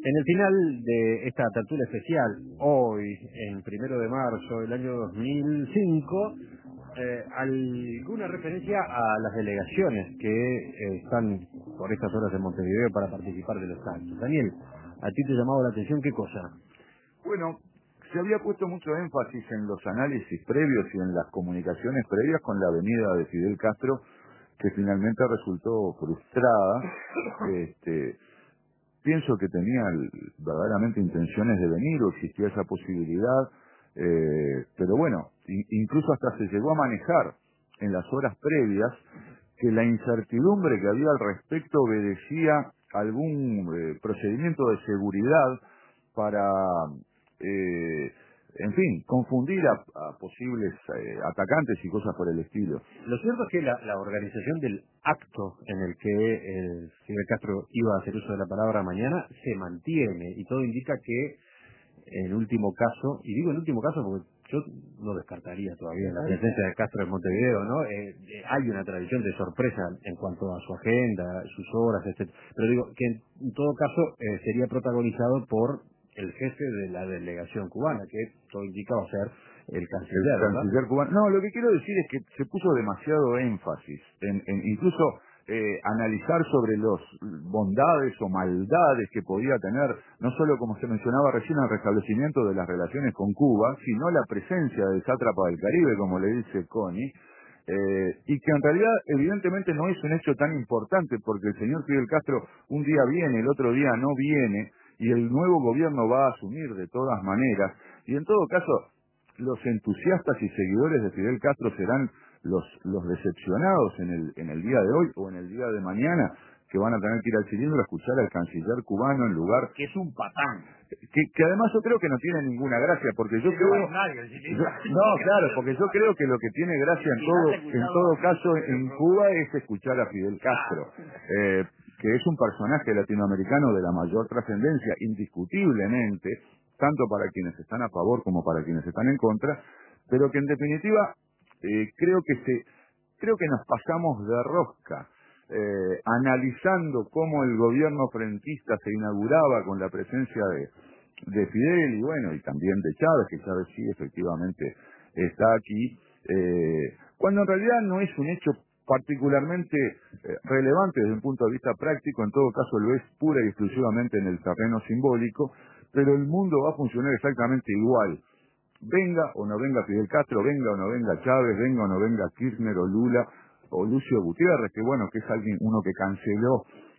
En el final de esta tertulia especial, hoy, en 1 de marzo del año 2005, alguna referencia a las delegaciones que están por estas horas en Montevideo para participar de los actos. Daniel, ¿a ti te ha llamado la atención qué cosa? Bueno, se había puesto mucho énfasis en los análisis previos y en las comunicaciones previas con la venida de Fidel Castro, que finalmente resultó frustrada. Pienso que tenía verdaderamente intenciones de venir, o existía esa posibilidad, pero bueno, incluso hasta se llegó a manejar en las horas previas que la incertidumbre que había al respecto obedecía a algún procedimiento de seguridad para, en fin, confundir a posibles atacantes y cosas por el estilo. Lo cierto es que la organización del acto en el que Fidel Castro iba a hacer uso de la palabra mañana se mantiene, y todo indica que en último caso, y digo en último caso porque yo no descartaría todavía la presencia de Castro en Montevideo, ¿no? Hay una tradición de sorpresa en cuanto a su agenda, sus horas, etc. Pero digo que en todo caso sería protagonizado por el jefe de la delegación cubana, que todo indicaba ser el canciller, ¿verdad? El canciller cubano. No, lo que quiero decir es que se puso demasiado énfasis en incluso analizar sobre los bondades o maldades que podía tener, no solo como se mencionaba recién, el restablecimiento de las relaciones con Cuba, sino la presencia del sátrapa del Caribe, como le dice Connie, y que en realidad evidentemente no es un hecho tan importante, porque el señor Fidel Castro un día viene, el otro día no viene, y el nuevo gobierno va a asumir de todas maneras, y en todo caso los entusiastas y seguidores de Fidel Castro serán los decepcionados en el día de hoy o en el día de mañana, que van a tener que ir al cilindro a escuchar al canciller cubano en lugar... Que es un patán. Que además yo creo que no tiene ninguna gracia, porque yo creo... claro, porque yo creo que lo que tiene gracia en todo caso en Cuba es escuchar a Fidel Castro, que es un personaje latinoamericano de la mayor trascendencia, indiscutiblemente, tanto para quienes están a favor como para quienes están en contra, pero que en definitiva creo que nos pasamos de rosca analizando cómo el gobierno frentista se inauguraba con la presencia de Fidel y bueno, y también de Chávez, que Chávez sí efectivamente está aquí, cuando en realidad no es un hecho particularmente relevante desde un punto de vista práctico, en todo caso lo es pura y exclusivamente en el terreno simbólico, pero el mundo va a funcionar exactamente igual. Venga o no venga Fidel Castro, venga o no venga Chávez, venga o no venga Kirchner o Lula o Lucio Gutiérrez, que bueno, que es uno que canceló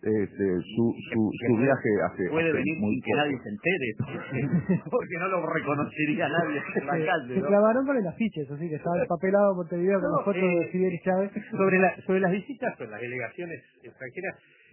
su viaje hace puede venir muy sin que poco. nadie se entere, porque no lo reconocería nadie en la calle, Se ¿no? clavaron con el afiche, eso sí, que estaba empapelado por Montevideo con las fotos de Fidel y Chávez. Sobre las visitas, sobre las delegaciones extranjeras,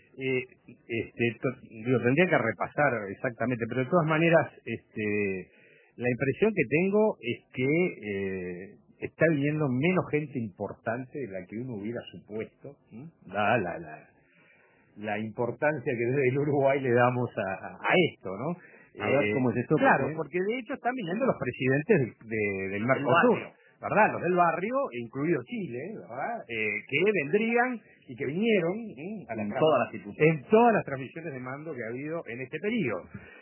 tendría que repasar exactamente, pero de todas maneras, la impresión que tengo es que está viniendo menos gente importante de la que uno hubiera supuesto, dada la importancia que desde el Uruguay le damos a esto, ¿no? A ver, ¿cómo es esto? Claro, porque de hecho están viniendo los presidentes del Mercosur, ¿verdad? Los del barrio, incluido Chile, ¿verdad? Que vendrían y que vinieron en todas las transmisiones de mando que ha habido en este periodo.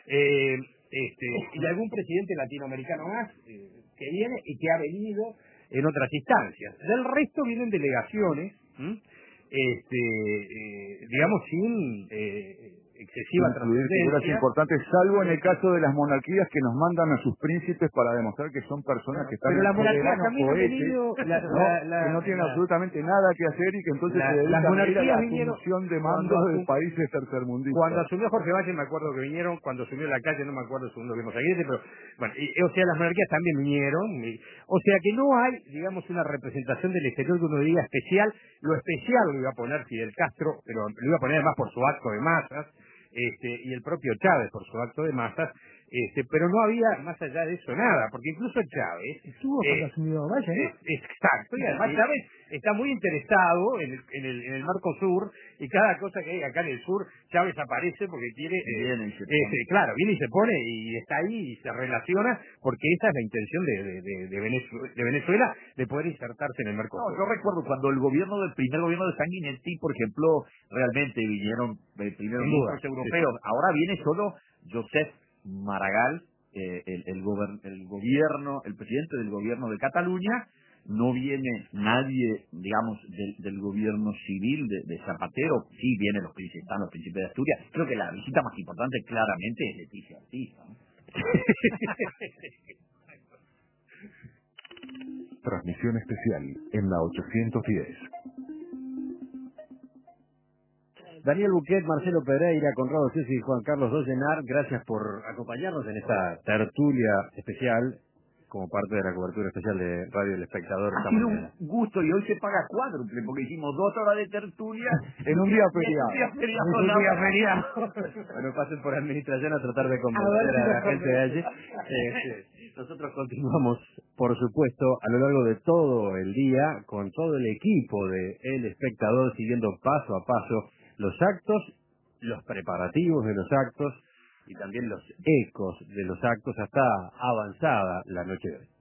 Y algún presidente latinoamericano más que viene y que ha venido en otras instancias. Del resto vienen delegaciones, digamos, sin excesiva figuras trascendencia. importantes, salvo en el caso de las monarquías que nos mandan a sus príncipes para demostrar que son personas que están pero las monarquías soberanos también han cohetes, venido que no tienen absolutamente nada que hacer y que entonces se dedican las a ir a monarquías la vinieron asunción de mando de países tercermundistas. cuando asumió Jorge Valle, me acuerdo que vinieron, cuando asumió la calle, no me acuerdo el segundo que hemos seguido, pero bueno, o sea, las monarquías también vinieron, o sea que no hay, digamos, una representación del exterior que uno diga especial. Lo especial lo iba a poner Fidel Castro, pero lo iba a poner además por su acto de masas, y el propio Chávez por su acto de masas, pero no había más allá de eso nada, porque incluso Chávez Estuvo cuando asumió Valle, ¿no? exacto, y además Chávez está muy interesado en el Mercosur, y cada cosa que hay acá en el sur, Chávez aparece porque quiere, claro, viene y se pone y está ahí y se relaciona, porque esa es la intención de Venezuela, de poder insertarse en el Mercosur. No, yo recuerdo cuando el primer gobierno de Sanguinetti, por ejemplo, realmente vinieron primeros ministros europeos. Ahora viene solo Josep Maragall, el presidente del gobierno de Cataluña. No viene nadie, digamos, del gobierno civil de Zapatero. Sí vienen están los príncipes de Asturias. Creo que la visita más importante claramente es Leticia Ortiz, ¿no? Transmisión especial en la 810. Daniel Buquet, Marcelo Pereira, Conrado Cesi y Juan Carlos Dollenar, gracias por acompañarnos en esta tertulia especial como parte de la cobertura especial de Radio El Espectador. Ha sido un gusto y hoy se paga cuádruple porque hicimos 2 horas de tertulia en un día feriado. Bueno, pasen por administración a tratar de convencer a la gente de allí. Nosotros continuamos, por supuesto, a lo largo de todo el día con todo el equipo de El Espectador siguiendo paso a paso los actos, los preparativos de los actos y también los ecos de los actos hasta avanzada la noche de hoy.